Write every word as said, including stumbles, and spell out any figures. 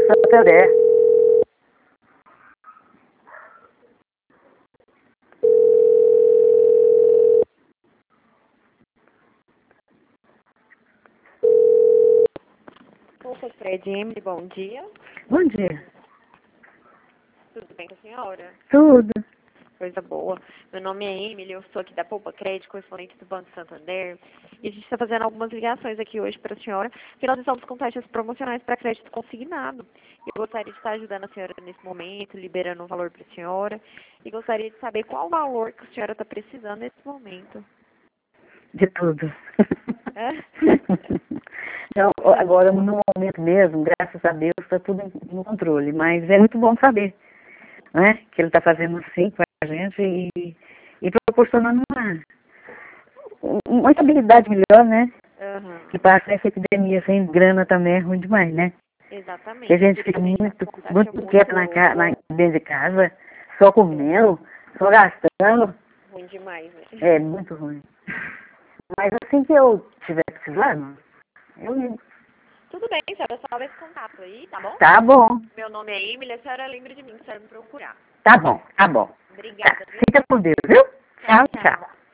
Santander. Opa, Fred Emily, bom dia. Bom dia. Tudo bem com a senhora? Tudo. Coisa boa. Meu nome é Emily, eu sou aqui da Poupa Crédito, correspondente do Banco Santander. E a gente está fazendo algumas ligações aqui hoje para a senhora, porque nós estamos com taxas promocionais para crédito consignado. Eu gostaria de estar ajudando a senhora nesse momento, liberando um valor para a senhora. E gostaria de saber qual o valor que a senhora está precisando nesse momento. De tudo. É? Então, agora, no momento mesmo, graças a Deus, está tudo no controle. Mas é muito bom saber, né, que ele está fazendo assim com a gente e, e proporcionando uma, uma estabilidade melhor, né? Uhum. Que passa essa epidemia sem grana também é ruim demais, né? Exatamente. Que a gente Por fica isso a gente muito, tá com taxa muito quieto na, ca- na, dentro de casa, só comendo, só gastando. ruim demais, né? É muito ruim. Mas assim que eu estiver precisando, eu ligo. Tudo bem, senhora, salva esse contato aí, tá bom? Tá bom, Meu nome é Emily, a senhora lembra de mim, que a senhora me procurar. tá bom, tá bom. Tá. Obrigada, viu? Fica com Deus, viu? Tchau, Tchau, tchau. tchau.